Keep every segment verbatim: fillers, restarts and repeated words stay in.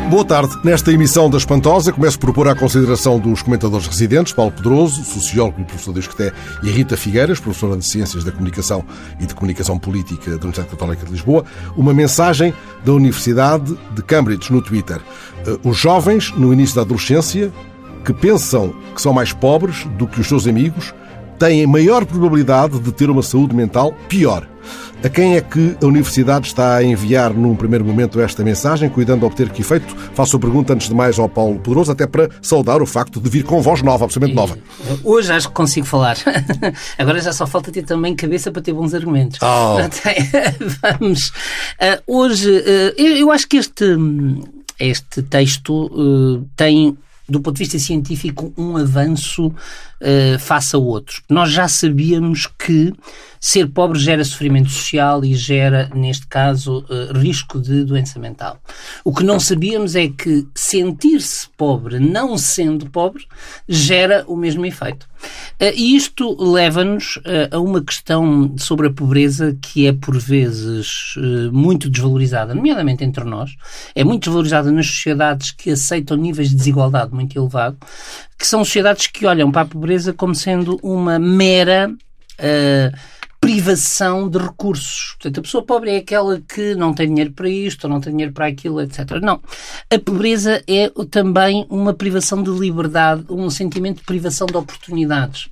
Boa tarde. Nesta emissão da Espantosa, começo por pôr à consideração dos comentadores residentes, Paulo Pedroso, sociólogo e professor de Esqueté, e a Rita Figueiras, professora de Ciências da Comunicação e de Comunicação Política da Universidade Católica de Lisboa, uma mensagem da Universidade de Cambridge no Twitter. Os jovens, no início da adolescência, que pensam que são mais pobres do que os seus amigos, têm maior probabilidade de ter uma saúde mental pior. A quem é que a Universidade está a enviar num primeiro momento esta mensagem, cuidando de obter que efeito? Faço a pergunta antes de mais ao Paulo Pedroso, até para saudar o facto de vir com voz nova, absolutamente nova. Hoje acho que consigo falar. Agora já só falta ter também cabeça para ter bons argumentos. Oh. Vamos. Uh, hoje, uh, eu, eu acho que este, este texto uh, tem, do ponto de vista científico, um avanço uh, face a outros. Nós já sabíamos que ser pobre gera sofrimento social e gera, neste caso, uh, risco de doença mental. O que não sabíamos é que sentir-se pobre, não sendo pobre, gera o mesmo efeito. Uh, e isto leva-nos uh, a uma questão sobre a pobreza que é, por vezes, uh, muito desvalorizada, nomeadamente entre nós. É muito desvalorizada nas sociedades que aceitam níveis de desigualdade muito elevado, que são sociedades que olham para a pobreza como sendo uma mera uh, privação de recursos. Portanto, a pessoa pobre é aquela que não tem dinheiro para isto, ou não tem dinheiro para aquilo, etcétera. Não. A pobreza é também uma privação de liberdade, um sentimento de privação de oportunidades,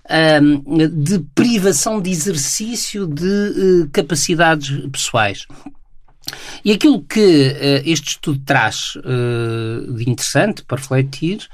de privação de exercício de capacidades pessoais. E aquilo que uh, este estudo traz uh, de interessante para refletir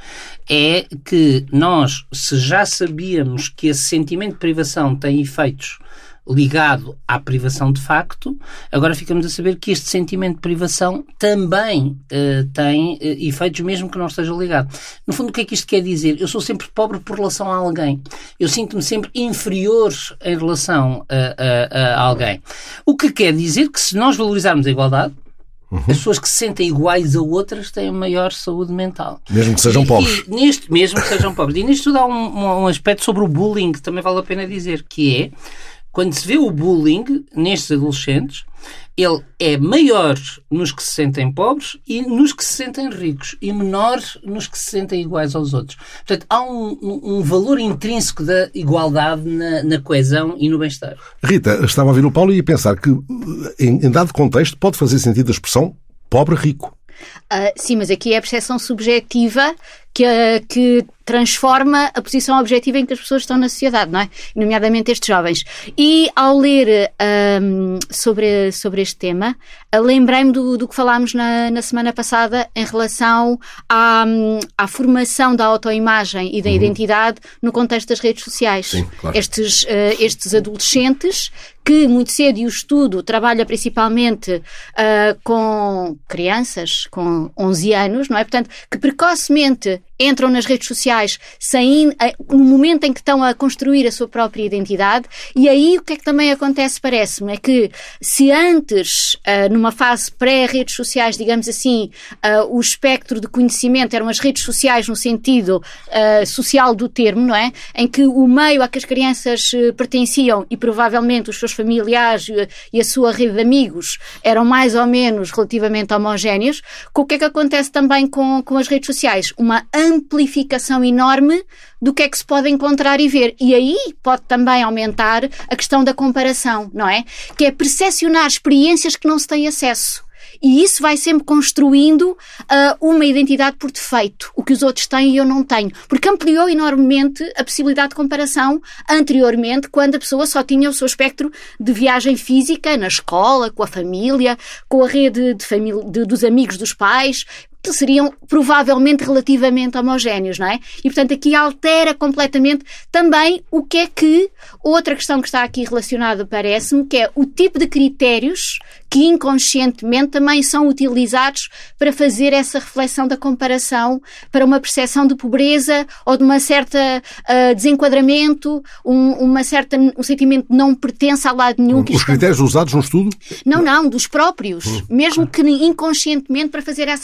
é que nós, se já sabíamos que esse sentimento de privação tem efeitos ligado à privação de facto, agora ficamos a saber que este sentimento de privação também uh, tem uh, efeitos mesmo que não esteja ligado. No fundo, o que é que isto quer dizer? Eu sou sempre pobre por relação a alguém. Eu sinto-me sempre inferior em relação a, a, a alguém. O que quer dizer que se nós valorizarmos a igualdade, uhum. as pessoas que se sentem iguais a outras têm maior saúde mental. Mesmo que sejam e, pobres. E neste, mesmo que sejam pobres. E nisto dá um, um, um aspecto sobre o bullying que também vale a pena dizer, que é, quando se vê o bullying nestes adolescentes, ele é maior nos que se sentem pobres e nos que se sentem ricos e menor nos que se sentem iguais aos outros. Portanto, há um, um valor intrínseco da igualdade na, na coesão e no bem-estar. Rita, estava a ouvir o Paulo e a pensar que, em, em dado contexto, pode fazer sentido a expressão pobre-rico. Uh, sim, mas aqui é a percepção subjetiva que, uh, que transforma a posição objetiva em que as pessoas estão na sociedade, não é? Nomeadamente estes jovens. E ao ler um, sobre, sobre este tema, uh, lembrei-me do, do que falámos na, na semana passada em relação à, à formação da autoimagem e da uhum. identidade no contexto das redes sociais. Sim, claro. Estes, uh, estes adolescentes que muito cedo, e o estudo trabalha principalmente uh, com crianças com onze anos, não é? Portanto, que precocemente entram nas redes sociais sem, no momento em que estão a construir a sua própria identidade. E aí o que é que também acontece, parece-me, é que se antes, uh, numa fase pré-redes sociais, digamos assim, uh, o espectro de conhecimento eram as redes sociais no sentido uh, social do termo, não é? Em que o meio a que as crianças uh, pertenciam e provavelmente os seus familiares uh, e a sua rede de amigos eram mais ou menos relativamente homogéneos, o que é que acontece também com, com as redes sociais? Uma amplificação enorme do que é que se pode encontrar e ver. E aí pode também aumentar a questão da comparação, não é? Que é percepcionar experiências que não se tem acesso. E isso vai sempre construindo uh, uma identidade por defeito, o que os outros têm e eu não tenho. Porque ampliou enormemente a possibilidade de comparação anteriormente, quando a pessoa só tinha o seu espectro de viagem física, na escola, com a família, com a rede de família, de, dos amigos dos pais, que seriam provavelmente relativamente homogéneos, não é? E, portanto, aqui altera completamente também o que é que, outra questão que está aqui relacionada, parece-me, que é o tipo de critérios que inconscientemente também são utilizados para fazer essa reflexão da comparação, para uma percepção de pobreza ou de uma certa uh, desenquadramento, um, uma certa, um sentimento de não pertence a lado nenhum. Os critérios está... usados no estudo? Não, não, dos próprios, uhum. mesmo que inconscientemente para fazer essa avaliação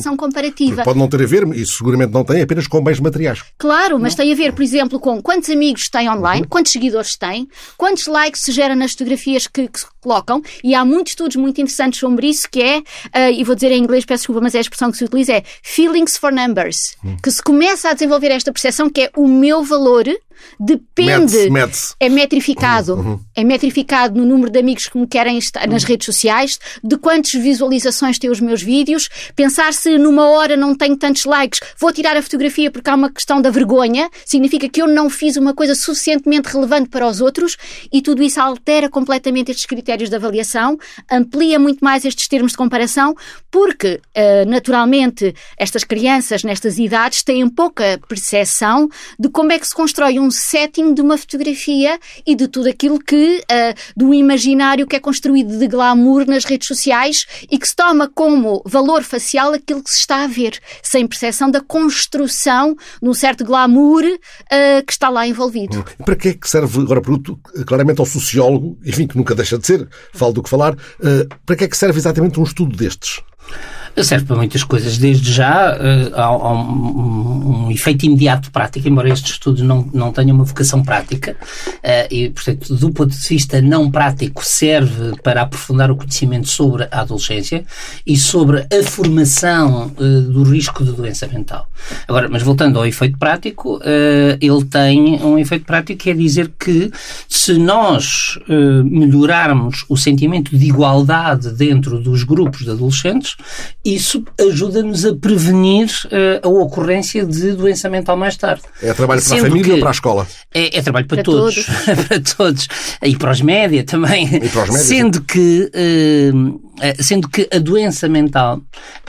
percepção comparativa. Pode não ter a ver, e seguramente não tem, apenas com bens materiais. Claro, mas tem a ver, por exemplo, com quantos amigos tem online, quantos seguidores tem, quantos likes se gera nas fotografias que, que se colocam, e há muitos estudos muito interessantes sobre isso, que é, uh, e vou dizer em inglês, peço desculpa, mas é a expressão que se utiliza, é feelings for numbers, hum. que se começa a desenvolver esta percepção que é o meu valor depende, mede-se, mede-se. é metrificado, uhum. é metrificado no número de amigos que me querem estar nas redes sociais, de quantas visualizações têm os meus vídeos, pensar se numa hora não tenho tantos likes, vou tirar a fotografia porque há uma questão da vergonha, significa que eu não fiz uma coisa suficientemente relevante para os outros, e tudo isso altera completamente estes critérios de avaliação, amplia muito mais estes termos de comparação, porque, uh, naturalmente, estas crianças, nestas idades, têm pouca percepção de como é que se constrói um setting de uma fotografia e de tudo aquilo que, uh, do imaginário que é construído de glamour nas redes sociais e que se toma como valor facial aquilo que se está a ver, sem percepção da construção de um certo glamour uh, que está lá envolvido. Hum. Para que é que serve, agora pergunto claramente ao sociólogo, enfim, que nunca deixa de ser, falo do que falar, uh, para que é que serve exatamente um estudo destes? Serve para muitas coisas. Desde já uh, há, há um, um, um efeito imediato prático, embora este estudo não, não tenha uma vocação prática, uh, e, portanto, do ponto de vista não prático, serve para aprofundar o conhecimento sobre a adolescência e sobre a formação uh, do risco de doença mental. Agora, mas voltando ao efeito prático, uh, ele tem um efeito prático que é dizer que se nós uh, melhorarmos o sentimento de igualdade dentro dos grupos de adolescentes, isso ajuda-nos a prevenir uh, a ocorrência de doença mental mais tarde. É trabalho para Sendo a família ou para a escola? É, é trabalho para, para todos. todos. para todos. E para os média também. E para os média, sendo, que, uh, sendo que a doença mental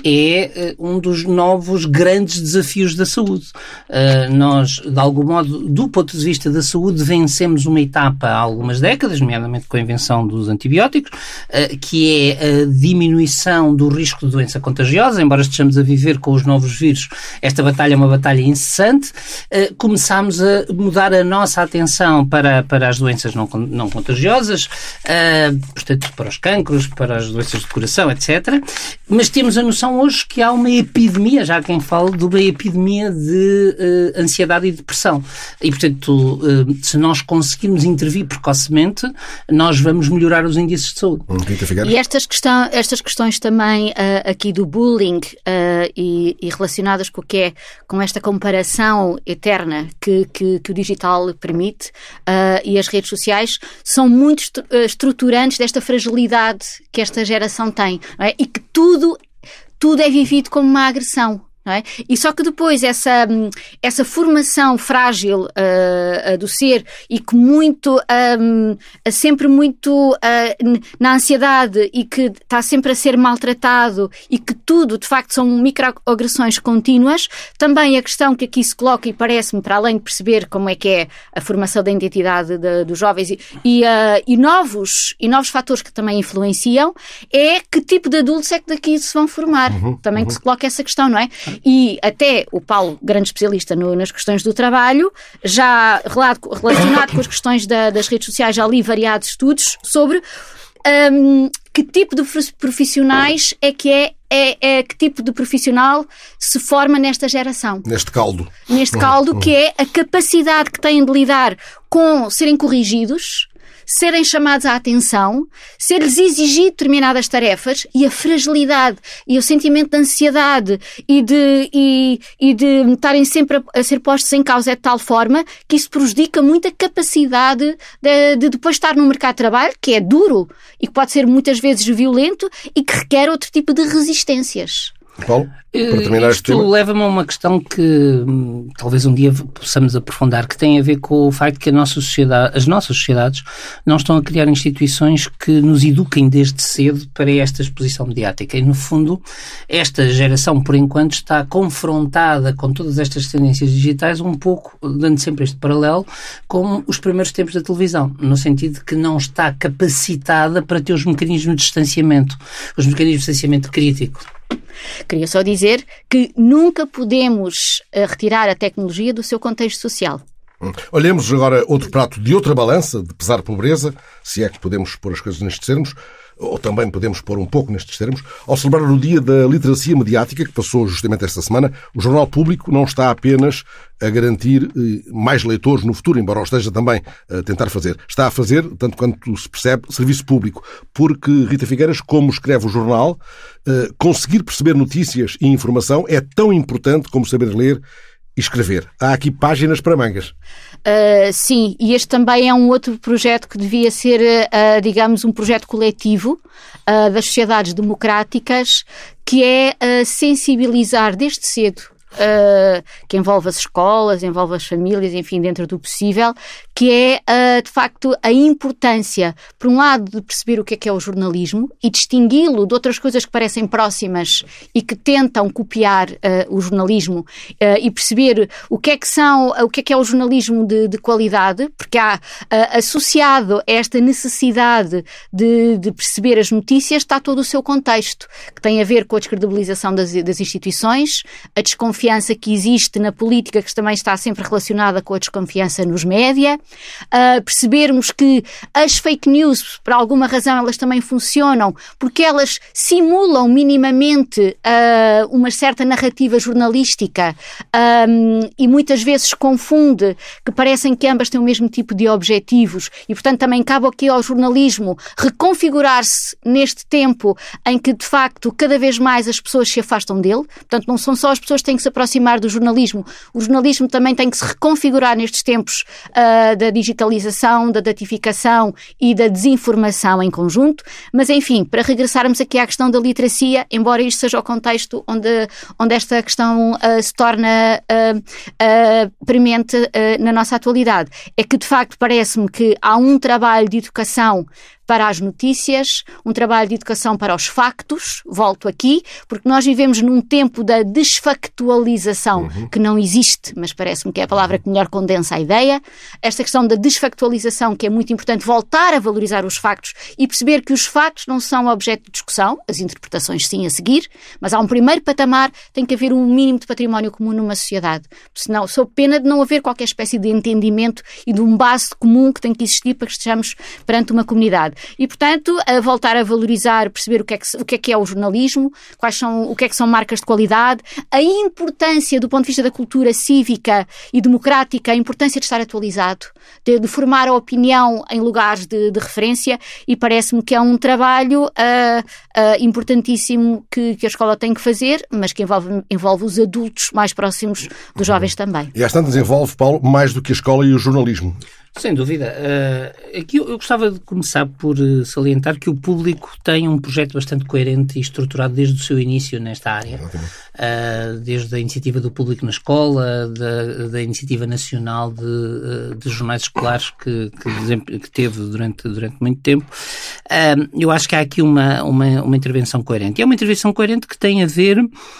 é uh, um dos novos grandes desafios da saúde. Uh, nós, de algum modo, do ponto de vista da saúde, vencemos uma etapa há algumas décadas, nomeadamente com a invenção dos antibióticos, uh, que é a diminuição do risco de doença contagiosa, embora estejamos a viver com os novos vírus, esta batalha é uma batalha incessante. Uh, começámos a mudar a nossa atenção para, para as doenças não, não contagiosas, uh, portanto, para os cancros, para as doenças de coração, etcétera. Mas temos a noção hoje que há uma epidemia, já há quem fala de uma epidemia de uh, ansiedade e depressão. E, portanto, uh, se nós conseguirmos intervir precocemente, nós vamos melhorar os índices de saúde. E estas, questão, estas questões também uh, aqui do bullying uh, e, e relacionadas com o que é, com esta comparação eterna que, que, que o digital permite uh, e as redes sociais são muito est- estruturantes desta fragilidade que esta geração tem, não é? E que tudo, tudo é vivido como uma agressão. Não é? E só que depois essa, essa formação frágil uh, uh, do ser e que muito um, sempre muito uh, na ansiedade e que está sempre a ser maltratado e que tudo de facto são microagressões contínuas, também a questão que aqui se coloca e parece-me, para além de perceber como é que é a formação da identidade de, dos jovens e, e, uh, e, novos, e novos fatores que também influenciam, é que tipo de adultos é que daqui se vão formar. Uhum, também uhum. que se coloca essa questão, não é? E até o Paulo, grande especialista no, nas questões do trabalho, já relacionado com as questões da, das redes sociais, já li variados estudos sobre um, que tipo de profissionais é que é, é, é que tipo de profissional se forma nesta geração. Neste caldo. Neste caldo, que é a capacidade que têm de lidar com serem corrigidos, serem chamados à atenção, ser-lhes exigido determinadas tarefas e a fragilidade e o sentimento de ansiedade e de, e, e de estarem sempre a, a ser postos em causa é de tal forma que isso prejudica muito a capacidade de, de depois estar no mercado de trabalho, que é duro e que pode ser muitas vezes violento e que requer outro tipo de resistências. Paulo, para terminar este tema. Isto leva-me a uma questão que hum, talvez um dia possamos aprofundar, que tem a ver com o facto que a nossa sociedade, as nossas sociedades não estão a criar instituições que nos eduquem desde cedo para esta exposição mediática. E, no fundo, esta geração, por enquanto, está confrontada com todas estas tendências digitais um pouco, dando sempre este paralelo, com os primeiros tempos da televisão, no sentido de que não está capacitada para ter os mecanismos de distanciamento, os mecanismos de distanciamento crítico. Queria só dizer que nunca podemos uh, retirar a tecnologia do seu contexto social. Olhemos agora outro prato de outra balança, de pesar pobreza, se é que podemos pôr as coisas nestes termos. ou também podemos pôr um pouco nestes termos, ao celebrar o Dia da Literacia Mediática, que passou justamente esta semana, o Jornal Público não está apenas a garantir mais leitores no futuro, embora o esteja também a tentar fazer. Está a fazer, tanto quanto se percebe, serviço público. Porque, Rita Figueiras, como escreve o jornal, conseguir perceber notícias e informação é tão importante como saber ler e escrever. Há aqui páginas para mangas. Uh, sim, e este também é um outro projeto que devia ser, uh, digamos, um projeto coletivo uh, das sociedades democráticas, que é uh, sensibilizar desde cedo, Uh, que envolve as escolas, envolve as famílias, enfim, dentro do possível, que é, uh, de facto, a importância, por um lado, de perceber o que é que é o jornalismo e distingui-lo de outras coisas que parecem próximas e que tentam copiar uh, o jornalismo, uh, e perceber o que é que são, uh, o que é que é o jornalismo de, de qualidade, porque há, uh, associado a esta necessidade de, de perceber as notícias, está todo o seu contexto, que tem a ver com a descredibilização das, das instituições, a desconfiança que existe na política, que também está sempre relacionada com a desconfiança nos média, uh, percebermos que as fake news, por alguma razão, elas também funcionam porque elas simulam minimamente uh, uma certa narrativa jornalística, um, e muitas vezes confunde, que parecem que ambas têm o mesmo tipo de objetivos, e portanto também cabe aqui ao jornalismo reconfigurar-se neste tempo em que de facto cada vez mais as pessoas se afastam dele. Portanto não são só as pessoas que têm que se aproximar do jornalismo, o jornalismo também tem que se reconfigurar nestes tempos uh, da digitalização, da datificação e da desinformação em conjunto. Mas enfim, para regressarmos aqui à questão da literacia, embora isto seja o contexto onde, onde esta questão uh, se torna uh, uh, premente uh, na nossa atualidade, é que de facto parece-me que há um trabalho de educação para as notícias, um trabalho de educação para os factos, volto aqui, porque nós vivemos num tempo da desfactualização, uhum. que não existe, mas parece-me que é a palavra que melhor condensa a ideia. Esta questão da desfactualização, que é muito importante, voltar a valorizar os factos e perceber que os factos não são objeto de discussão, as interpretações sim a seguir, mas há um primeiro patamar, tem que haver um mínimo de património comum numa sociedade, senão sob pena de não haver qualquer espécie de entendimento e de um base comum que tem que existir para que estejamos perante uma comunidade. E, portanto, a voltar a valorizar, perceber o que, é que, o que é que é o jornalismo, quais são, o que é que são marcas de qualidade, a importância do ponto de vista da cultura cívica e democrática, a importância de estar atualizado, de, de formar a opinião em lugares de, de referência, e parece-me que é um trabalho uh, uh, importantíssimo que, que a escola tem que fazer, mas que envolve, envolve os adultos mais próximos dos jovens também. E às tantas envolve, Paulo, mais do que a escola e o jornalismo. Sem dúvida. Uh, aqui eu, eu gostava de começar por uh, salientar que o Público tem um projeto bastante coerente e estruturado desde o seu início nesta área. Uh, desde a iniciativa do Público na escola, da, da iniciativa nacional de, uh, de jornais escolares que, que, que teve durante, durante muito tempo. Uh, eu acho que há aqui uma, uma, uma intervenção coerente. E é uma intervenção coerente que tem a ver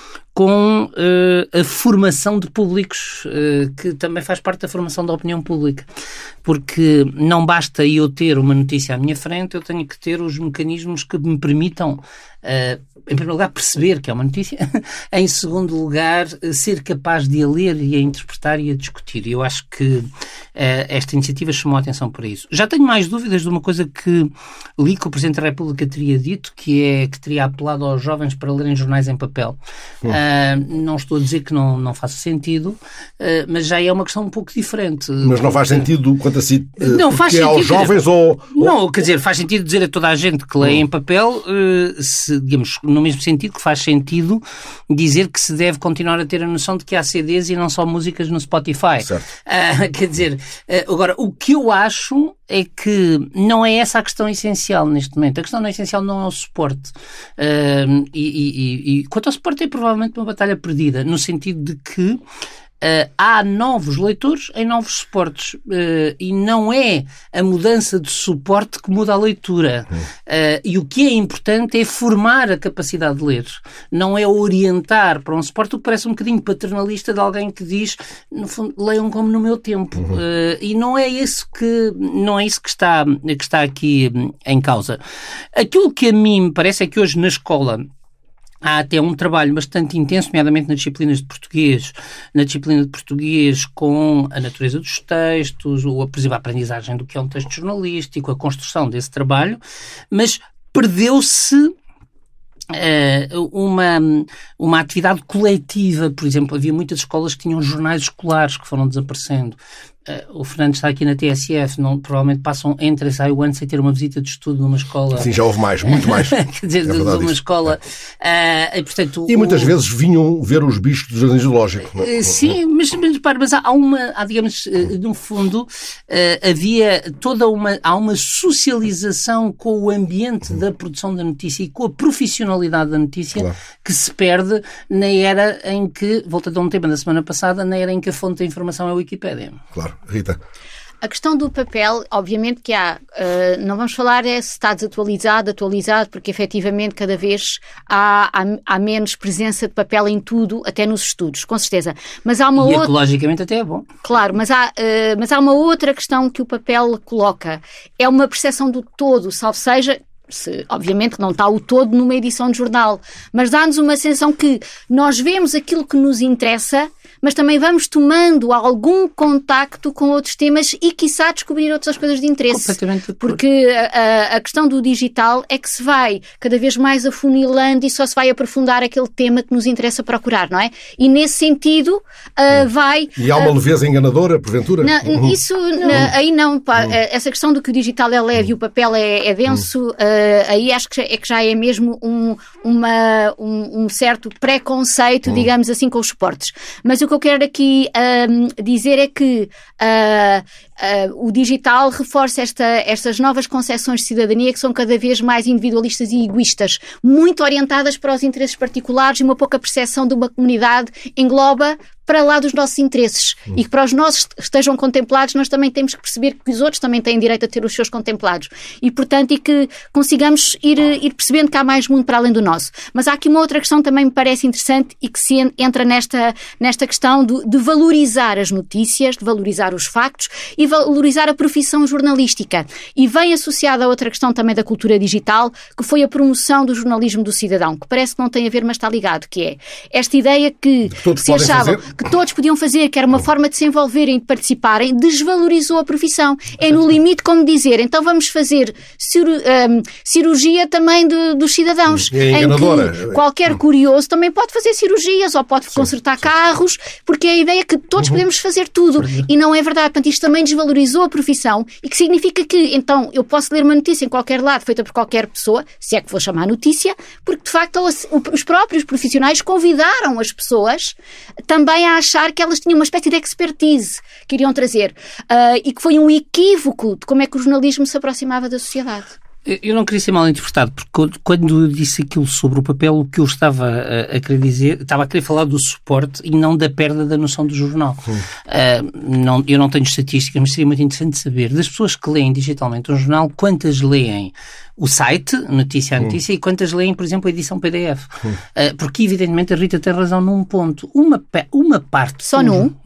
com uh, a formação de públicos, uh, que também faz parte da formação da opinião pública. Porque não basta eu ter uma notícia à minha frente, eu tenho que ter os mecanismos que me permitam, uh, em primeiro lugar, perceber que é uma notícia, em segundo lugar, ser capaz de a ler e a interpretar e a discutir. E eu acho que uh, esta iniciativa chamou a atenção para isso. Já tenho mais dúvidas de uma coisa que li que o Presidente da República teria dito, que é que teria apelado aos jovens para lerem jornais em papel. Hum. Uh, não estou a dizer que não, não faça sentido, uh, mas já é uma questão um pouco diferente. Mas não faz sentido quanto a si, uh, não faz sentido aos jovens ou, ou... Não, quer dizer, faz sentido dizer a toda a gente que lê hum. em papel, uh, se, digamos, no mesmo sentido que faz sentido dizer que se deve continuar a ter a noção de que há C Ds e não só músicas no Spotify. Certo. Uh, quer dizer, uh, agora, o que eu acho é que não é essa a questão essencial neste momento. A questão não é essencial, não é o suporte. Uh, e, e, e quanto ao suporte, é provavelmente uma batalha perdida, no sentido de que Uh, há novos leitores em novos suportes, uh, e não é a mudança de suporte que muda a leitura. Uh, e o que é importante é formar a capacidade de ler, não é orientar para um suporte, o que parece um bocadinho paternalista de alguém que diz, no fundo, leiam como no meu tempo. Uhum. Uh, e não é isso que, não é isso que está, que está aqui em causa. Aquilo que a mim me parece é que hoje na escola há até um trabalho bastante intenso, nomeadamente nas disciplinas de português, na disciplina de português com a natureza dos textos, ou, por exemplo, a aprendizagem do que é um texto jornalístico, a construção desse trabalho, mas perdeu-se Uh, uma, uma atividade coletiva. Por exemplo, havia muitas escolas que tinham jornais escolares que foram desaparecendo. Uh, o Fernando está aqui na T S F, não, provavelmente passam entre e sai o ano sem ter uma visita de estudo numa escola. Sim, já houve mais, muito mais. Quer dizer, é de, de uma isso. escola. Uh, e, portanto, e muitas o... vezes vinham ver os bichos do jardim zoológico. Não é? Uh, sim, mas, mas, mas há uma, há, digamos, uh, no fundo, uh, havia toda uma, há uma socialização com o ambiente da produção da notícia e com a profissionalidade da notícia, claro, que se perde na era em que, voltando a um tema da semana passada, na era em que a fonte da informação é a Wikipédia. Claro. Rita? A questão do papel, obviamente que há, uh, não vamos falar é se está desatualizado, atualizado, porque efetivamente cada vez há, há, há menos presença de papel em tudo, até nos estudos, com certeza. Mas há uma e outra... ecologicamente até é bom. Claro, mas há, uh, mas há uma outra questão que o papel coloca. É uma percepção do todo, salvo seja... Se, obviamente que não está o todo numa edição de jornal, mas dá-nos uma sensação que nós vemos aquilo que nos interessa, mas também vamos tomando algum contacto com outros temas e, quiçá, descobrir outras coisas de interesse. Completamente. Porque a, a questão do digital é que se vai cada vez mais afunilando e só se vai aprofundar aquele tema que nos interessa procurar, não é? E nesse sentido uh, vai... E há uma uh, leveza enganadora, porventura? Não, uhum. Isso, não. Na, aí não. Pá, uhum. Essa questão do que o digital é leve e o papel é, é denso... Uhum. Uh, aí acho que, é que já é mesmo um, uma, um, um certo preconceito, hum. digamos assim, com os suportes. Mas o que eu quero aqui um, dizer é que uh, uh, o digital reforça esta, estas novas concepções de cidadania que são cada vez mais individualistas e egoístas, muito orientadas para os interesses particulares, e uma pouca percepção de uma comunidade engloba para lá dos nossos interesses, hum. e que para os nossos estejam contemplados, nós também temos que perceber que os outros também têm direito a ter os seus contemplados. E, portanto, e que consigamos ir, ir percebendo que há mais mundo para além do nosso. Mas há aqui uma outra questão que também me parece interessante e que se entra nesta, nesta questão de, de valorizar as notícias, de valorizar os factos e valorizar a profissão jornalística. E vem associada a outra questão também da cultura digital, que foi a promoção do jornalismo do cidadão, que parece que não tem a ver, mas está ligado, que é esta ideia que, que se achavam fazer. que todos podiam fazer, que era uma forma de se envolverem e de participarem, desvalorizou a profissão. É no limite como dizer, então vamos fazer ciru, um, cirurgia também de, dos cidadãos, é em que qualquer curioso também pode fazer cirurgias ou pode sim, consertar sim. carros, porque é a ideia é que todos uhum. podemos fazer tudo. Uhum. E não é verdade. Portanto, isto também desvalorizou a profissão, e que significa que, então, eu posso ler uma notícia em qualquer lado, feita por qualquer pessoa, se é que vou chamar notícia, porque, de facto, os próprios profissionais convidaram as pessoas também a achar que elas tinham uma espécie de expertise que iriam trazer. Uh, e que foi um equívoco de como é que o jornalismo se aproximava da sociedade. Eu não queria ser mal interpretado, porque quando eu disse aquilo sobre o papel, o que eu estava a, a querer dizer, estava a querer falar do suporte e não da perda da noção do jornal. Uh, não, eu não tenho estatísticas, mas seria muito interessante saber das pessoas que leem digitalmente um jornal, quantas leem o site, notícia a notícia, hum. e quantas leem, por exemplo, a edição P D F. Hum. Uh, porque, evidentemente, a Rita tem razão num ponto. Uma, uma parte... Só num? uh,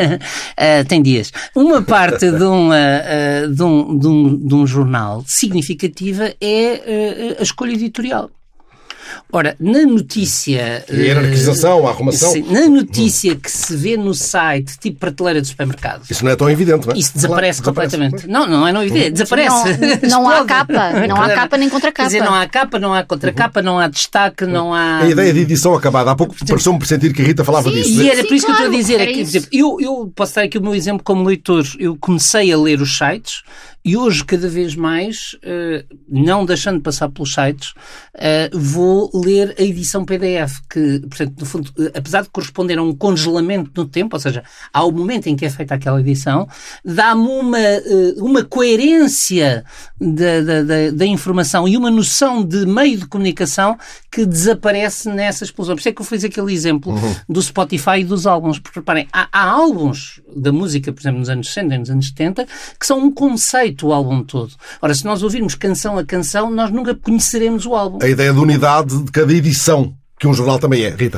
tem dias. Uma parte de, uma, uh, de, um, de, um, de um jornal significativa é uh, a escolha editorial. Ora, na notícia... E a hierarquização, a arrumação. Sim, na notícia que se vê no site, tipo prateleira de supermercado... Isso não é tão evidente, não é? Isso desaparece claro, completamente. Desaparece. Não, não é não evidente, desaparece. Não, não há capa, não há capa nem contracapa. Quer dizer, não há capa, não há contracapa, não há destaque, não há... A ideia de edição acabada. Há pouco pareceu-me pressentir que a Rita falava sim, disso. E era sim, por isso claro, que eu estou a dizer. É que, por isso. exemplo, eu, eu posso dar aqui o meu exemplo como leitor. Eu comecei a ler os sites e hoje, cada vez mais, uh, não deixando de passar pelos sites, uh, vou ler a edição P D F, que, portanto, no fundo, uh, apesar de corresponder a um congelamento no tempo, ou seja, ao momento em que é feita aquela edição, dá-me uma, uh, uma coerência da, da, da, da informação e uma noção de meio de comunicação que desaparece nessa explosão. Por isso é que eu fiz aquele exemplo uhum. do Spotify e dos álbuns. Porque, reparem, há, há álbuns da música, por exemplo, nos anos sessenta e nos anos setenta, que são um conceito o álbum todo. Ora, se nós ouvirmos canção a canção, nós nunca conheceremos o álbum. A ideia de unidade de cada edição, que um jornal também é, Rita.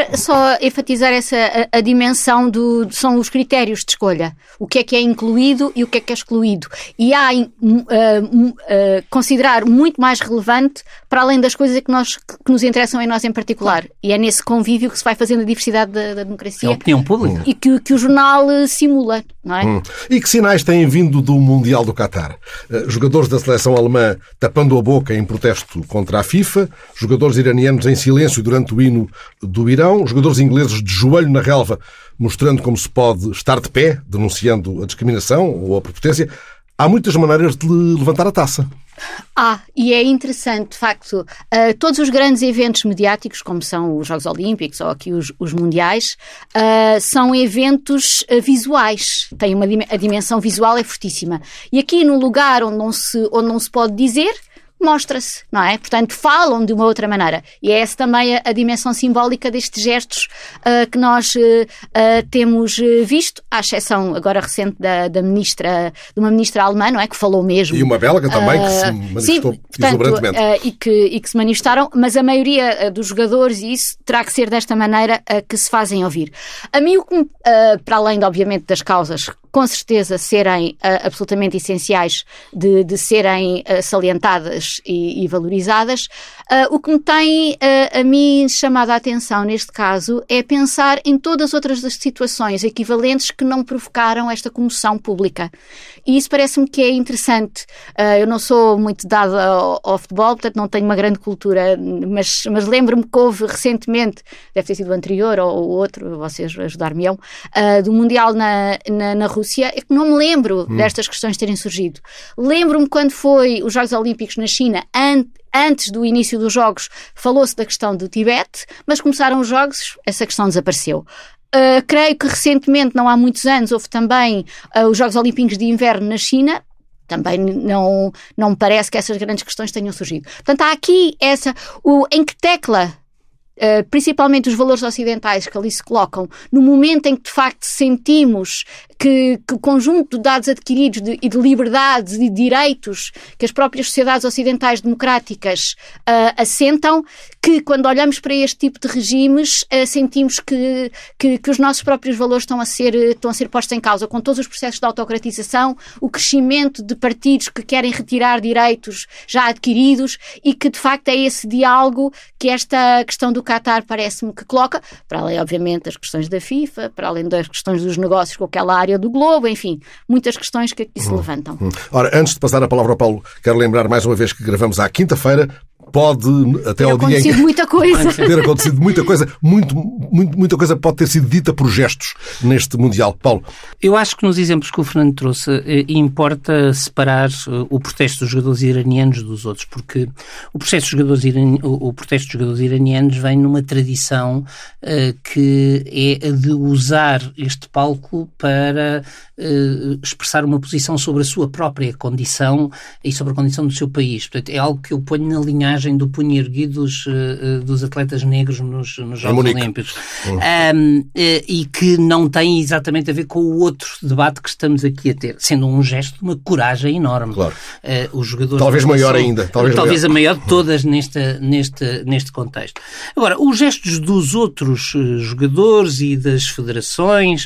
queria só enfatizar essa, a, a dimensão do, são os critérios de escolha. O que é que é incluído e o que é que é excluído. E há uh, uh, uh, considerar muito mais relevante para além das coisas que, nós, que nos interessam em nós em particular. E é nesse convívio que se vai fazendo a diversidade da, da democracia. É a opinião pública. E que, que o jornal uh, simula, não é? Hum. E que sinais têm vindo do Mundial do Qatar? Uh, jogadores da seleção alemã tapando a boca em protesto contra a FIFA, jogadores iranianos em silêncio durante o hino do Irão, jogadores ingleses de joelho na relva, mostrando como se pode estar de pé, denunciando a discriminação ou a prepotência. Há muitas maneiras de levantar a taça. Ah, e é interessante, de facto, uh, todos os grandes eventos mediáticos, como são os Jogos Olímpicos ou aqui os, os Mundiais, uh, são eventos uh, visuais. Têm uma, a dimensão visual é fortíssima. E aqui, no lugar onde não se, onde não se pode dizer, mostra-se, não é? Portanto, falam de uma outra maneira. E é essa também a, a dimensão simbólica destes gestos uh, que nós uh, uh, temos visto, à exceção agora recente da, da ministra, de uma ministra alemã, não é? Que falou mesmo. E uma belga também, uh, que se manifestou sim, exuberantemente. Uh, e, que, e que se manifestaram, mas a maioria uh, dos jogadores, e isso terá que ser desta maneira uh, que se fazem ouvir. A mim, o que, uh, para além, de, obviamente, das causas com certeza serem uh, absolutamente essenciais de, de serem uh, salientadas e, e valorizadas. Uh, o que me tem uh, a mim chamado a atenção neste caso é pensar em todas as outras situações equivalentes que não provocaram esta comoção pública. E isso parece-me que é interessante. Uh, eu não sou muito dada ao, ao futebol, portanto não tenho uma grande cultura, mas, mas lembro-me que houve recentemente, deve ter sido o anterior ou o outro, vocês ajudar-me-ão, uh, do Mundial na, na, na Rússia. É que não me lembro hum. destas questões terem surgido. Lembro-me quando foi os Jogos Olímpicos na China, an- antes do início dos Jogos, falou-se da questão do Tibete, mas começaram os Jogos, essa questão desapareceu. Uh, creio que recentemente, não há muitos anos, houve também uh, os Jogos Olímpicos de Inverno na China. Também não, não me parece que essas grandes questões tenham surgido. Portanto, há aqui essa... O, em que tecla... Uh, principalmente os valores ocidentais que ali se colocam, no momento em que de facto sentimos que, que o conjunto de dados adquiridos de, e de liberdades e de direitos que as próprias sociedades ocidentais democráticas uh, assentam, que quando olhamos para este tipo de regimes uh, sentimos que, que, que os nossos próprios valores estão a, ser, estão a ser postos em causa, com todos os processos de autocratização, o crescimento de partidos que querem retirar direitos já adquiridos e que de facto é esse diálogo que esta questão do Qatar parece-me que coloca, para além obviamente das questões da FIFA, para além das questões dos negócios com aquela área do globo, enfim, muitas questões que aqui se levantam. Hum. Ora, antes de passar a palavra ao Paulo, quero lembrar mais uma vez que gravamos à quinta-feira. Pode, até ao dia em que... muita coisa. ter acontecido muita coisa. Muito, muito, muita coisa pode ter sido dita por gestos neste Mundial. Paulo. Eu acho que nos exemplos que o Fernando trouxe eh, importa separar eh, o protesto dos jogadores iranianos dos outros, porque o protesto dos jogadores, irani... o, o protesto dos jogadores iranianos vem numa tradição eh, que é a de usar este palco para eh, expressar uma posição sobre a sua própria condição e sobre a condição do seu país. Portanto, é algo que eu ponho na linhagem do punho erguido dos, uh, dos atletas negros nos, nos Jogos Olímpicos. Um, uh, e que não tem exatamente a ver com o outro debate que estamos aqui a ter, sendo um gesto de uma coragem enorme. Claro. Uh, os jogadores talvez maior são, ainda. Talvez, talvez maior. a maior de todas neste, neste, neste contexto. Agora, os gestos dos outros uh, jogadores e das federações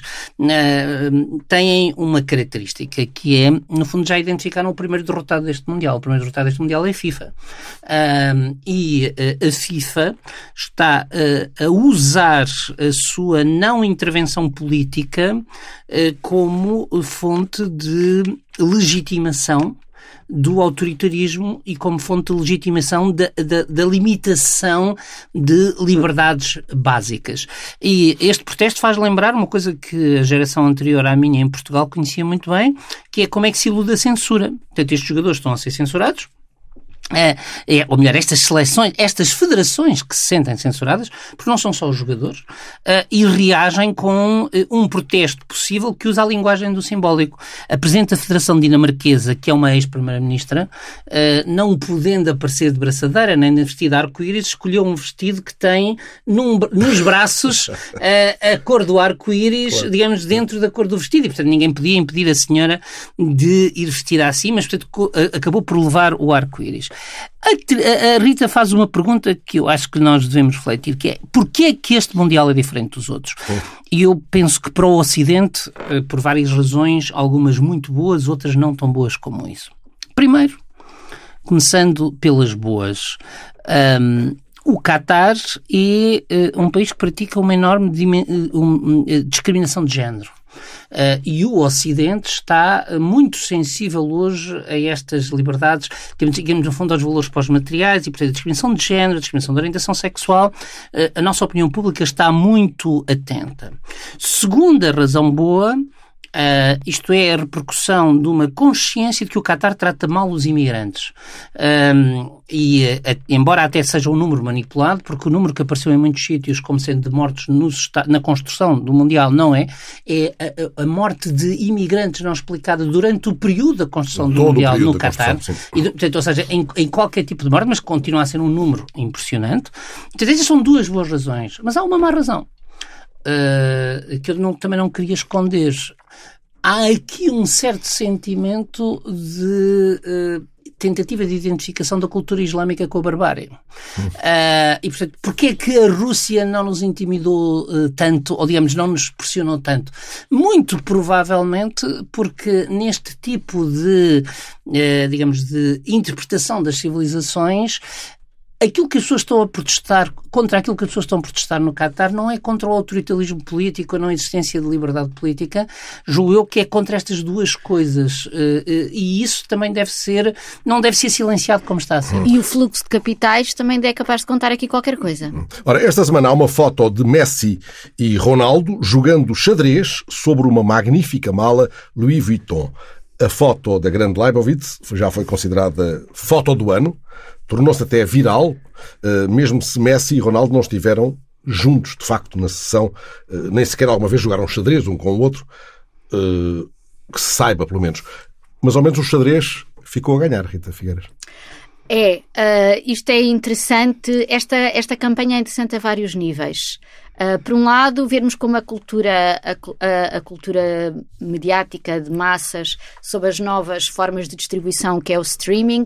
uh, têm uma característica que é, no fundo, já identificaram o primeiro derrotado deste Mundial. O primeiro derrotado deste Mundial é a FIFA. Uh, Um, e uh, a FIFA está uh, a usar a sua não intervenção política uh, como fonte de legitimação do autoritarismo e como fonte de legitimação da, da, da limitação de liberdades básicas. E este protesto faz lembrar uma coisa que a geração anterior à minha em Portugal conhecia muito bem, que é como é que se ilude a censura. Portanto, estes jogadores estão a ser censurados. É, é, ou melhor, estas seleções, estas federações que se sentem censuradas, porque não são só os jogadores, uh, e reagem com uh, um protesto possível que usa a linguagem do simbólico. A Presidente da Federação Dinamarquesa, que é uma ex-primeira-ministra, uh, não podendo aparecer de braçadeira nem de vestido arco-íris, escolheu um vestido que tem num, nos braços uh, a cor do arco-íris, claro, digamos, dentro da cor do vestido. E, portanto, ninguém podia impedir a senhora de ir vestida assim, mas, portanto, acabou por levar o arco-íris. A, a Rita faz uma pergunta que eu acho que nós devemos refletir, que é: porquê é que este Mundial é diferente dos outros? Sim. E eu penso que para o Ocidente, por várias razões, algumas muito boas, outras não tão boas como isso. Primeiro, começando pelas boas, um, o Qatar é uh, um país que pratica uma enorme um, uh, discriminação de género. Uh, e o Ocidente está muito sensível hoje a estas liberdades, temos, digamos, no fundo, aos valores pós-materiais, e, portanto, a discriminação de género, a discriminação de orientação sexual, uh, a nossa opinião pública está muito atenta. Segunda razão boa, Uh, isto é a repercussão de uma consciência de que o Qatar trata mal os imigrantes. Um, e, uh, embora até seja um número manipulado, porque o número que apareceu em muitos sítios como sendo de mortos nos, na construção do Mundial não é, é a, a morte de imigrantes não explicada durante o período da construção do Mundial no Qatar. E, portanto, ou seja, em, em qualquer tipo de morte, mas continua a ser um número impressionante. Portanto, essas são duas boas razões. Mas há uma má razão. Uh, que eu não, também não queria esconder. Há aqui um certo sentimento de uh, tentativa de identificação da cultura islâmica com a barbárie. Hum. Uh, e, portanto, porquê é que a Rússia não nos intimidou uh, tanto, ou, digamos, não nos pressionou tanto? Muito provavelmente porque neste tipo de, uh, digamos, de interpretação das civilizações, aquilo que as pessoas estão a protestar, contra aquilo que as pessoas estão a protestar no Qatar, não é contra o autoritarismo político, a não existência de liberdade política, julgo eu que é contra estas duas coisas. E isso também deve ser, não deve ser silenciado como está a ser. E o fluxo de capitais também é capaz de contar aqui qualquer coisa. Ora, esta semana há uma foto de Messi e Ronaldo jogando xadrez sobre uma magnífica mala Louis Vuitton. A foto da grande Leibovitz já foi considerada foto do ano, tornou-se até viral, mesmo se Messi e Ronaldo não estiveram juntos, de facto, na sessão, nem sequer alguma vez jogaram xadrez um com o outro, que se saiba, pelo menos. Mas, ao menos, o xadrez ficou a ganhar, Rita Figueiras. É, uh, isto é interessante, esta, esta campanha é interessante a vários níveis. Uh, por um lado, vermos como a cultura, a, a, a cultura mediática de massas sobre as novas formas de distribuição, que é o streaming,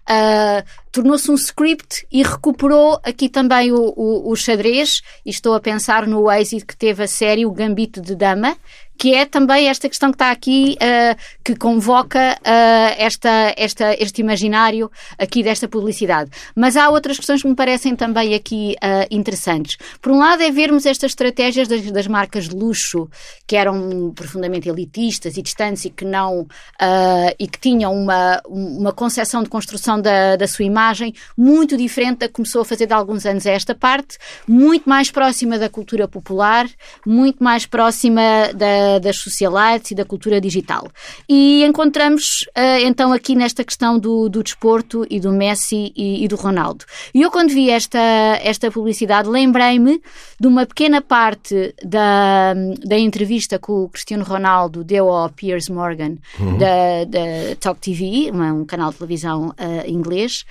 uh, tornou-se um script e recuperou aqui também o, o, o xadrez, e estou a pensar no êxito que teve a série O Gambito de Dama, que é também esta questão que está aqui, uh, que convoca uh, esta, esta, este imaginário aqui desta publicidade. Mas há outras questões que me parecem também aqui uh, interessantes. Por um lado é vermos estas estratégias das, das marcas de luxo, que eram profundamente elitistas e distantes e que, não, uh, e que tinham uma, uma concepção de construção da, da sua imagem muito diferente da que começou a fazer de alguns anos a esta parte, muito mais próxima da cultura popular, muito mais próxima da das socialites e da cultura digital. E encontramos, uh, então, aqui nesta questão do, do desporto e do Messi e, e do Ronaldo. E eu, quando vi esta, esta publicidade, lembrei-me de uma pequena parte da, da entrevista que o Cristiano Ronaldo deu ao Piers Morgan, uhum. da, da Talk T V, uma, um canal de televisão uh, inglês,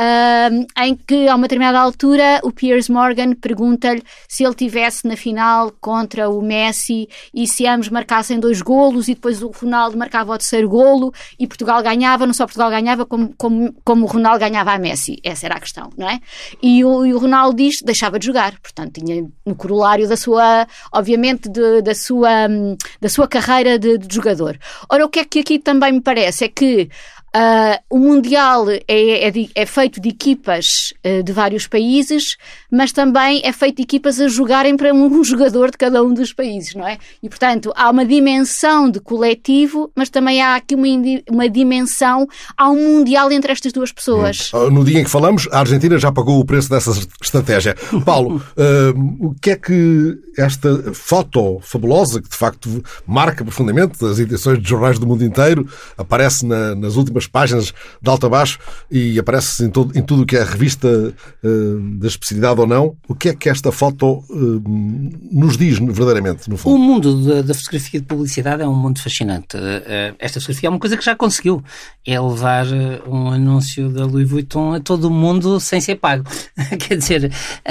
uh, em que, a uma determinada altura, o Piers Morgan pergunta-lhe se ele tivesse na final contra o Messi e se ambos marcassem dois golos e depois o Ronaldo marcava o terceiro golo e Portugal ganhava, não só Portugal ganhava, como, como, como o Ronaldo ganhava a Messi. Essa era a questão, não é? E o, e o Ronaldo diz que deixava de jogar, portanto tinha no corolário da sua, obviamente, de, da, sua, da sua carreira de, de jogador. Ora, o que é que aqui também me parece é que Uh, o Mundial é, é, é feito de equipas uh, de vários países, mas também é feito de equipas a jogarem para um jogador de cada um dos países, não é? E, portanto, há uma dimensão de coletivo, mas também há aqui uma, uma dimensão, há um Mundial entre estas duas pessoas. Hum. No dia em que falamos, a Argentina já pagou o preço dessa estratégia. Paulo, uh, o que é que esta foto fabulosa, que de facto marca profundamente as edições de jornais do mundo inteiro, aparece na, nas últimas páginas de alto a baixo e aparece em, todo, em tudo o que é revista uh, da especialidade ou não. O que é que esta foto uh, nos diz verdadeiramente, no fundo? O mundo da, da fotografia de publicidade é um mundo fascinante. Uh, esta fotografia é uma coisa que já conseguiu. É levar uh, um anúncio da Louis Vuitton a todo o mundo sem ser pago. Quer dizer,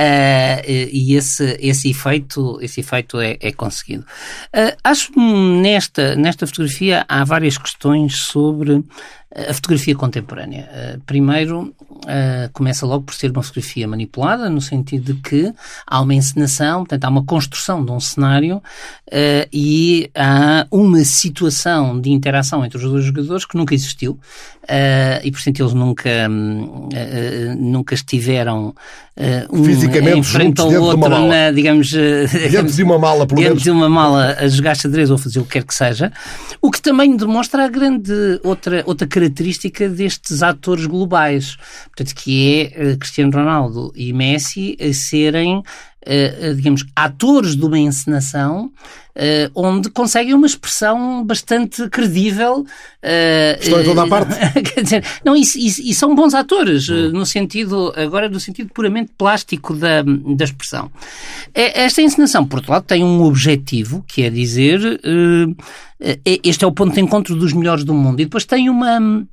uh, e esse, esse efeito, esse efeito é, é conseguido. Uh, acho que nesta, nesta fotografia há várias questões sobre a fotografia contemporânea. Primeiro, começa logo por ser uma fotografia manipulada, no sentido de que há uma encenação, portanto, há uma construção de um cenário e há uma situação de interação entre os dois jogadores que nunca existiu e, portanto, eles nunca, nunca estiveram um fisicamente em frente ao outro, na, digamos, dentro de uma mala, pelo dentro menos. de uma mala a jogar xadrez ou fazer o que quer que seja, o que também demonstra a grande outra, outra característica destes atores globais, portanto, que é uh, Cristiano Ronaldo e Messi a serem, uh, digamos, atores de uma encenação uh, onde conseguem uma expressão bastante credível. Uh, Estão em toda a parte. Quer dizer, não, e, e, e são bons atores, uh, no sentido, agora no sentido puramente plástico da, da expressão. Esta encenação, por outro lado, tem um objetivo, que é dizer, uh, este é o ponto de encontro dos melhores do mundo, e depois tem uma...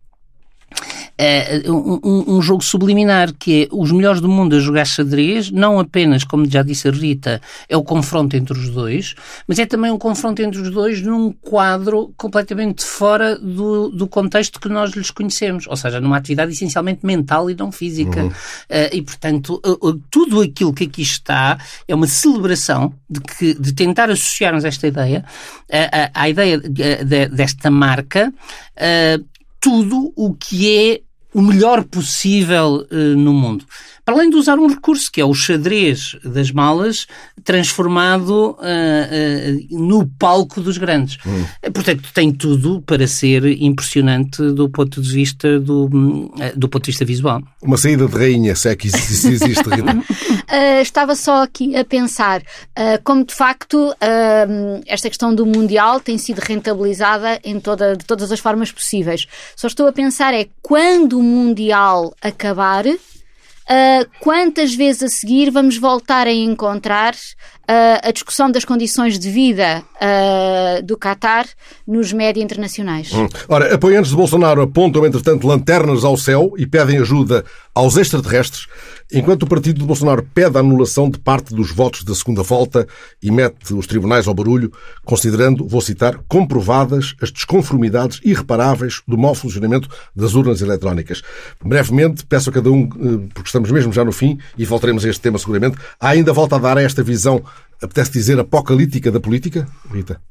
Uh, um, um jogo subliminar, que é os melhores do mundo a jogar xadrez, não apenas, como já disse a Rita, é o confronto entre os dois, mas é também um confronto entre os dois num quadro completamente fora do, do contexto que nós lhes conhecemos, ou seja, numa atividade essencialmente mental e não física. Uhum. Uh, e, portanto, uh, uh, tudo aquilo que aqui está é uma celebração de, que, de tentar associarmos esta ideia uh, uh, à ideia de, de, desta marca, uh, tudo o que é o melhor possível uh, no mundo. Para além de usar um recurso, que é o xadrez das malas, transformado uh, uh, no palco dos grandes. Hum. Portanto, tem tudo para ser impressionante do ponto de vista, do, uh, do ponto de vista visual. Uma saída de rainha, se é que existe, Rita. uh, estava só aqui a pensar, uh, como de facto uh, esta questão do Mundial tem sido rentabilizada em toda, de todas as formas possíveis. Só estou a pensar é quando o Mundial acabar, Uh, quantas vezes a seguir vamos voltar a encontrar uh, a discussão das condições de vida uh, do Qatar nos média internacionais? Hum. Ora, apoiantes de Bolsonaro apontam, entretanto, lanternas ao céu e pedem ajuda aos extraterrestres, enquanto o partido de Bolsonaro pede a anulação de parte dos votos da segunda volta e mete os tribunais ao barulho, considerando, vou citar, comprovadas as desconformidades irreparáveis do mau funcionamento das urnas eletrónicas. Brevemente, peço a cada um, porque estamos mesmo já no fim e voltaremos a este tema seguramente, há ainda volta a dar a esta visão, apetece dizer, apocalíptica da política? Rita?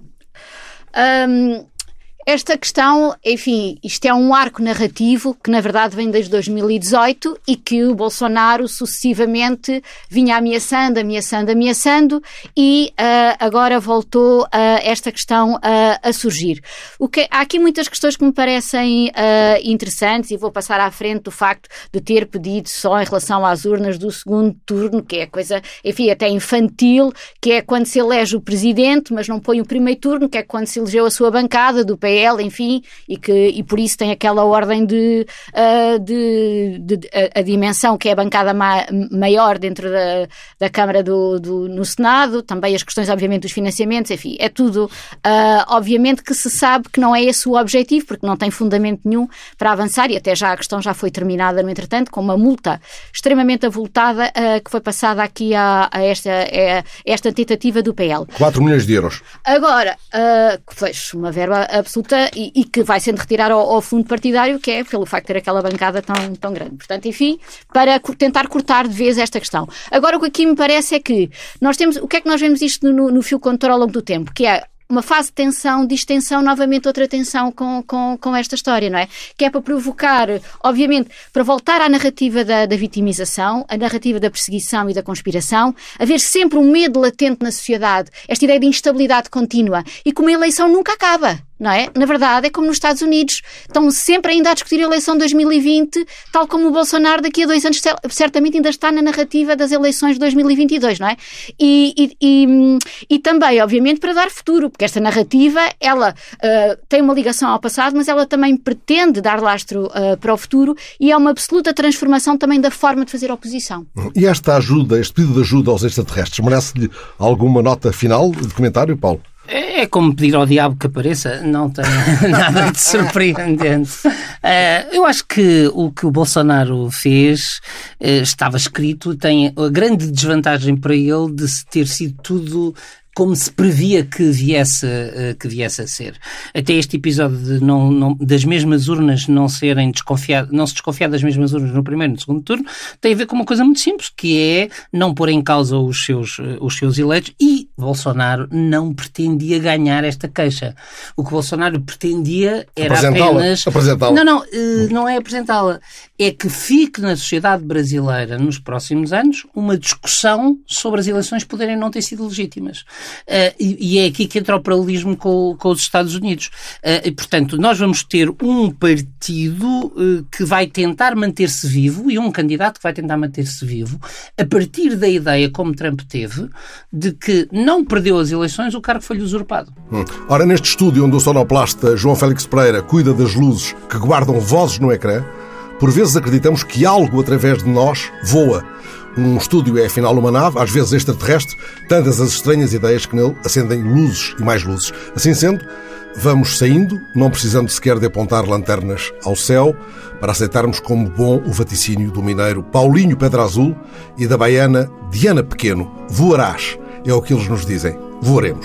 Um... Esta questão, enfim, isto é um arco narrativo que na verdade vem desde dois mil e dezoito e que o Bolsonaro sucessivamente vinha ameaçando, ameaçando, ameaçando e uh, agora voltou uh, esta questão uh, a surgir. O que, há aqui muitas questões que me parecem uh, interessantes e vou passar à frente do facto de ter pedido só em relação às urnas do segundo turno, que é coisa, enfim, até infantil, que é quando se elege o presidente, mas não põe o primeiro turno, que é quando se elegeu a sua bancada do P L, enfim, e, que, e por isso tem aquela ordem de, uh, de, de, de a, a dimensão que é a bancada ma, maior dentro da, da Câmara do, do, no Senado, também as questões obviamente dos financiamentos, enfim, é tudo uh, obviamente que se sabe que não é esse o objetivo, porque não tem fundamento nenhum para avançar e até já a questão já foi terminada no entretanto com uma multa extremamente avultada uh, que foi passada aqui a, a, esta, a esta tentativa do P L. quatro milhões de euros. Agora, uh, que foi uma verba absoluta E, e que vai sendo retirada ao, ao fundo partidário, que é pelo facto de ter aquela bancada tão, tão grande. Portanto, enfim, para tentar cortar de vez esta questão. Agora, o que aqui me parece é que nós temos, o que é que nós vemos isto no, no fio condutor ao longo do tempo? Que é uma fase de tensão, de extensão, novamente outra tensão com, com, com esta história, não é? Que é para provocar, obviamente, para voltar à narrativa da, da vitimização, a narrativa da perseguição e da conspiração, haver sempre um medo latente na sociedade, esta ideia de instabilidade contínua e que uma eleição nunca acaba. Não é? Na verdade, é como nos Estados Unidos. Estão sempre ainda a discutir a eleição de dois mil e vinte, tal como o Bolsonaro daqui a dois anos certamente ainda está na narrativa das eleições de dois mil e vinte e dois, não é? E, e, e, e também, obviamente, para dar futuro, porque esta narrativa, ela uh, tem uma ligação ao passado, mas ela também pretende dar lastro uh, para o futuro e é uma absoluta transformação também da forma de fazer oposição. E esta ajuda, este pedido de ajuda aos extraterrestres, merece-lhe alguma nota final de comentário, Paulo? É como pedir ao diabo que apareça, não tem nada de surpreendente. Uh, eu acho que o que o Bolsonaro fez uh, estava escrito, tem a grande desvantagem para ele de ter sido tudo como se previa que viesse, uh, que viesse a ser. Até este episódio de não, não, das mesmas urnas não serem desconfiadas, não se desconfiar das mesmas urnas no primeiro e no segundo turno, tem a ver com uma coisa muito simples, que é não pôr em causa os seus, uh, os seus eleitos, e Bolsonaro não pretendia ganhar esta queixa. O que Bolsonaro pretendia era apenas... Apresentá-la. Não, não, uh, não é apresentá-la. É que fique na sociedade brasileira nos próximos anos uma discussão sobre as eleições poderem não ter sido legítimas. Uh, e, e é aqui que entra o paralelismo com, com os Estados Unidos. Uh, e, portanto, nós vamos ter um partido uh, que vai tentar manter-se vivo e um candidato que vai tentar manter-se vivo a partir da ideia, como Trump teve, de que não perdeu as eleições, o cargo foi-lhe usurpado. Hum. Ora, neste estúdio onde o sonoplasta João Félix Pereira cuida das luzes que guardam vozes no ecrã, por vezes acreditamos que algo através de nós voa. Um estúdio é afinal uma nave, às vezes extraterrestre, tantas as estranhas ideias que nele acendem luzes e mais luzes. Assim sendo, vamos saindo, não precisando sequer de apontar lanternas ao céu, para aceitarmos como bom o vaticínio do mineiro Paulinho Pedra Azul e da baiana Diana Pequeno. Voarás, é o que eles nos dizem. Voaremos.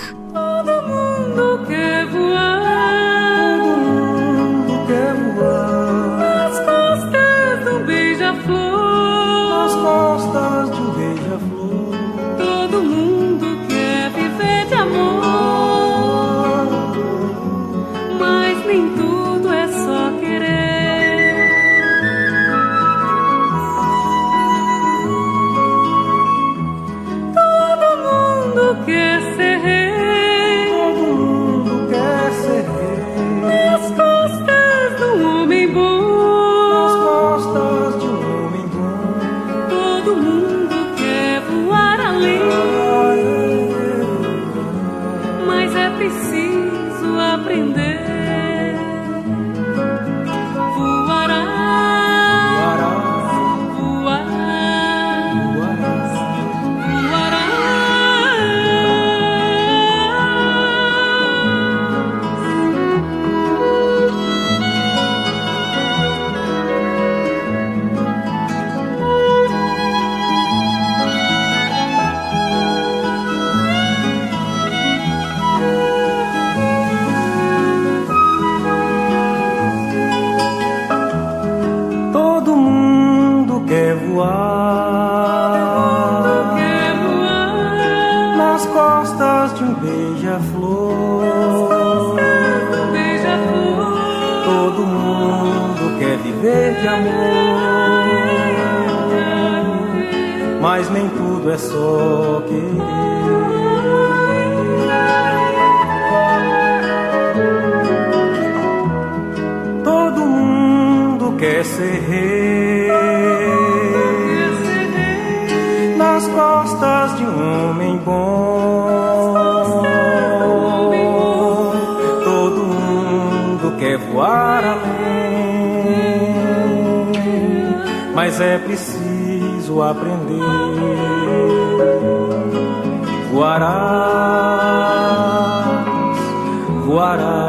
De amor, mas nem tudo é só querer. Todo mundo quer ser rei nas costas de um homem bom. Todo mundo quer voar além, mas é preciso aprender. Voarás, voarás.